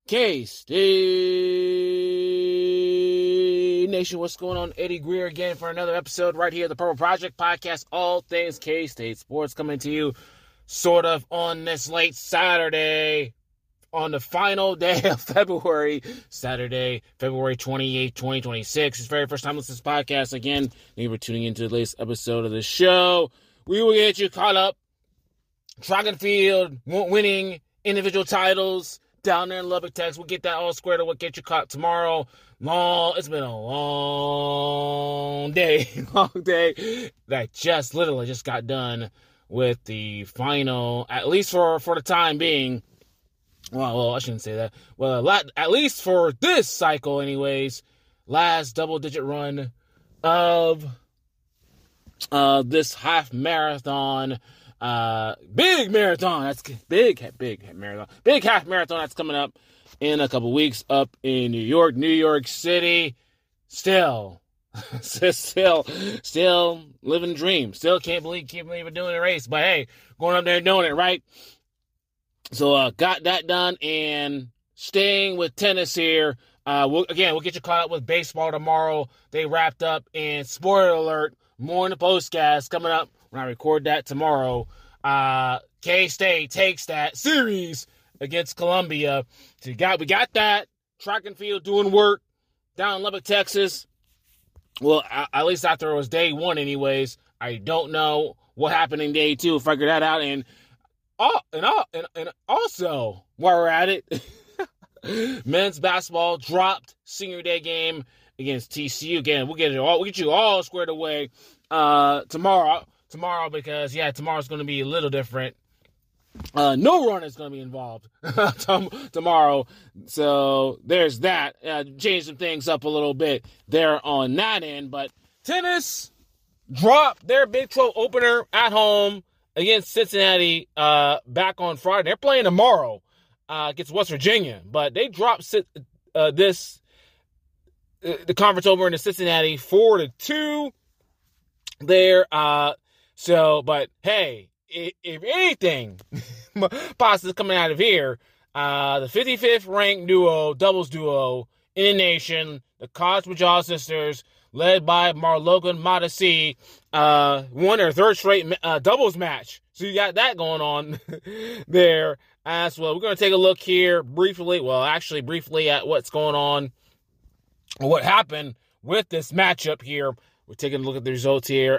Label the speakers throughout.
Speaker 1: K-State Nation, what's going on? Eddie Greer again for another episode right here, the Purple Project Podcast, all things K-State sports, coming to you sort of on this late Saturday, on the final day of February, Saturday, February 28, 2026. It's the very first time listening to this podcast. Again, thank you for tuning into the latest episode of the show. We will get you caught up. Track and field, winning individual titles down there in Lubbock, Texas. We'll get that all squared away. We'll get you caught tomorrow. It's been a long day that literally just got done with the final, at least for the time being. Well, I shouldn't say that. Well, at least for this cycle anyways, last double-digit run of this half marathon. Big marathon. That's big marathon. Big half marathon that's coming up in a couple weeks up in New York City. Still living the dream. Still can't believe we're doing a race. But hey, going up there and doing it, right? So, got that done, and staying with tennis here. We'll get you caught up with baseball tomorrow. They wrapped up, and spoiler alert, more in the postcast coming up when I record that tomorrow. K-State takes that series against Columbia. So we got that track and field doing work down in Lubbock, Texas. Well, at least after it was day one, anyways. I don't know what happened in day two. Figure that out, and also while we're at it, men's basketball dropped senior day game against TCU. Again, we'll get you all squared away tomorrow because tomorrow's going to be a little different. No run is going to be involved tomorrow, so there's that. Change some things up a little bit there on that end, but tennis dropped their Big 12 opener at home against Cincinnati back on Friday. They're playing tomorrow against West Virginia, but they dropped the conference over into Cincinnati 4-2 there. But hey, if anything positive coming out of here, the 55th ranked doubles duo in the nation, the Cosmojaw sisters, led by Marlogan and Modesty, won their third straight doubles match. So you got that going on there as well. We're going to take a look here briefly at what's going on, or what happened with this matchup here. We're taking a look at the results here.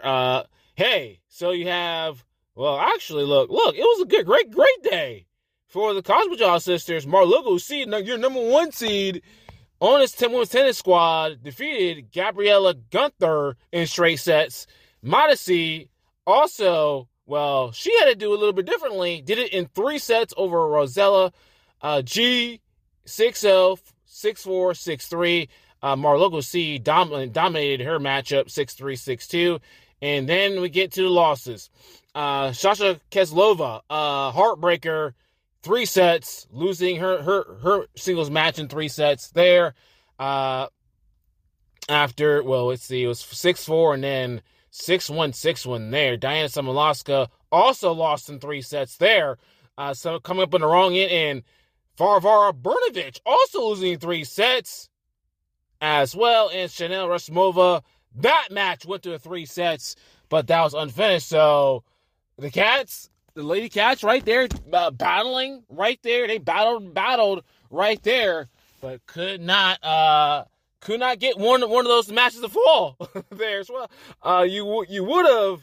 Speaker 1: So you have, look, it was a great day for the Cosmojaw sisters. Marlogan, your number one seed on his women's tennis squad, defeated Gabriella Gunther in straight sets. Modesty also, she had to do a little bit differently. Did it in 3 sets over Rosella G, 6-0, 6-4, 6-3. Marlogan C dominated her matchup 6-3, 6-2. And then we get to the losses. Sasha Keslova, heartbreaker, 3 sets, losing her singles match in 3 sets there. It was 6-4 and then 6-1, 6-1 there. Diana Samolowska also lost in 3 sets there. So coming up on the wrong end, and Varvara Brnovich also losing 3 sets as well. And Chanel Rasmova, that match went to 3 sets, but that was unfinished. So the Lady Cats right there, battling right there. They battled right there, but could not get one of those matches to fall there as well. You would have,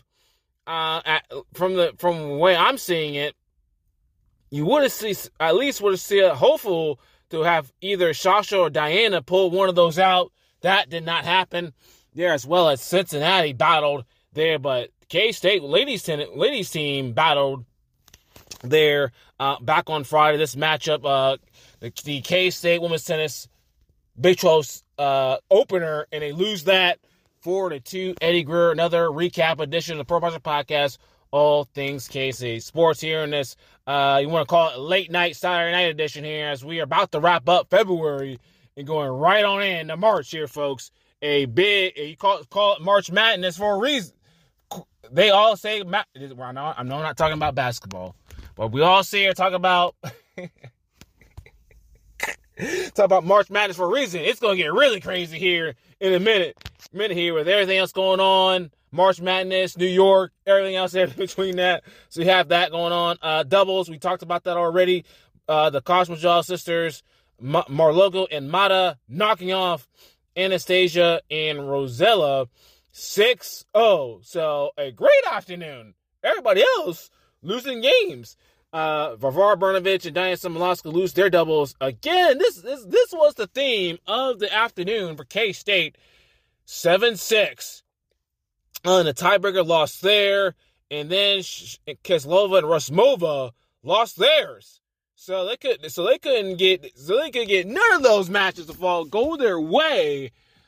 Speaker 1: from the way I'm seeing it, you would have seen hopeful to have either Sasha or Diana pull one of those out. That did not happen there, as well as Cincinnati battled there, but K-State ladies team battled there back on Friday. This matchup, the K-State women's tennis Big 12 opener, and they lose that 4-2. Eddie Greer, another recap edition of the Pro Project Podcast, all things K-State sports here in this, you want to call it late night, Saturday night edition here, as we are about to wrap up February and going right on into March here, folks. You call it March Madness for a reason. They all say, I'm not talking about basketball, but we all see or talk about talk about March Madness for a reason. It's going to get really crazy here in a minute here with everything else going on. March Madness, New York, everything else in between that. So you have that going on. Doubles, we talked about that already. The Cosmojal sisters, Marlogo and Mata, knocking off Anastasia and Rosella 6-0. So a great afternoon. Everybody else losing games. Varvara Brnovich and Diana Samolowska lose their doubles. Again, this was the theme of the afternoon for K-State. 7-6. And the tiebreaker lost there. And then Keslova and Rasmova lost theirs. So they couldn't get none of those matches to go their way.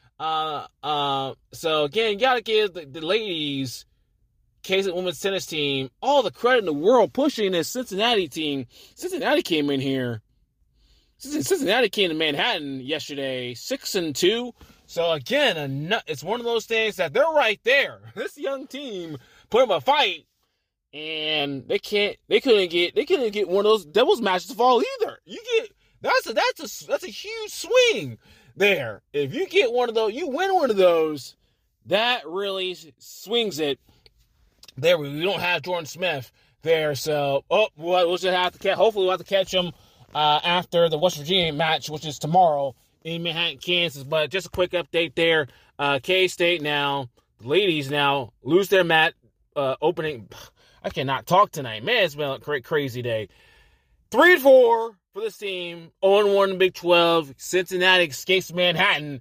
Speaker 1: So again, you gotta give the ladies, K-State women's tennis team, all the credit in the world pushing this Cincinnati team. Cincinnati came in here. Cincinnati came to Manhattan yesterday, 6-2. So again, it's one of those things that they're right there. This young team put up a fight. And they couldn't get one of those doubles matches to fall either. That's a huge swing there. If you get one of those, you win one of those, that really swings it. There we don't have Jordan Smith there, so we'll just have to hopefully we'll have to catch him after the West Virginia match, which is tomorrow in Manhattan, Kansas. But just a quick update there. K-State now, the ladies now lose their mat opening. I cannot talk tonight. Man, it's been a crazy day. 3-4 for this team. 0-1 in Big 12. Cincinnati escapes Manhattan.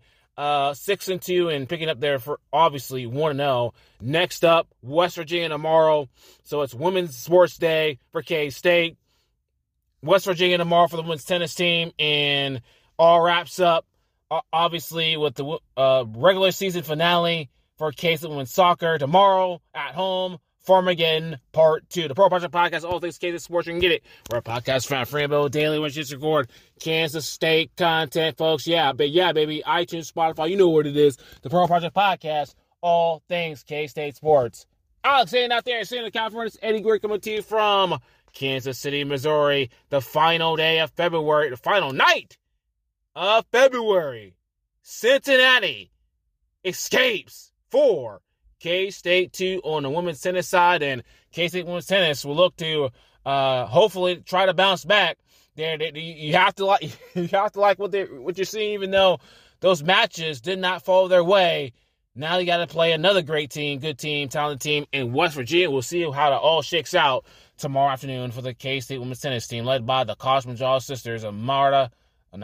Speaker 1: 6-2 and picking up there for obviously 1-0. Next up, West Virginia tomorrow. So it's Women's Sports Day for K-State. West Virginia tomorrow for the women's tennis team. And all wraps up, obviously, with the regular season finale for K-State women's soccer tomorrow at home. Farmageddon Part 2. The Pro Project Podcast, all things Kansas sports. You can get it. We're a podcast found Frambo daily when it's record Kansas State content, folks. Yeah, baby. iTunes, Spotify, you know what it is. The Pro Project Podcast, all things K-State sports. Alex saying out there in Santa California, it's Eddie Greer coming to you from Kansas City, Missouri. The final day of February, the final night of February. Cincinnati escapes for K-State 2 on the women's tennis side, and K-State women's tennis will look to hopefully try to bounce back. You have to like what you're seeing, even though those matches did not fall their way. Now you got to play another great team, good team, talented team in West Virginia. We'll see how it all shakes out tomorrow afternoon for the K-State women's tennis team, led by the Cosmojal sisters of Marta and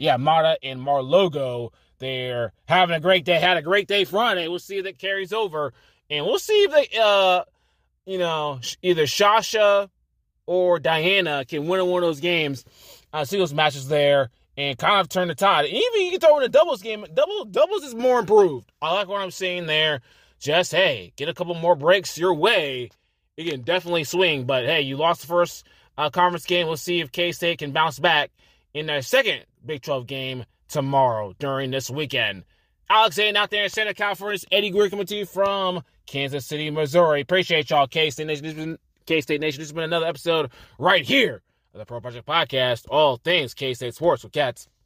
Speaker 1: Marlogo. They're having a great day. Had a great day Friday. We'll see if that carries over. And we'll see if they, either Shasha or Diana can win one of those games. See those matches there and kind of turn the tide. And even you can throw in a doubles game. Doubles is more improved. I like what I'm seeing there. Just, hey, get a couple more breaks your way. You can definitely swing. But, hey, you lost the first conference game. We'll see if K-State can bounce back in their second Big 12 game tomorrow during this weekend. Alex Zane out there in Santa California. It's Eddie Greer coming to you from Kansas City, Missouri. Appreciate y'all, K-State Nation. K-State Nation. This has been another episode right here of the Pro Project Podcast. All things K-State sports with Cats.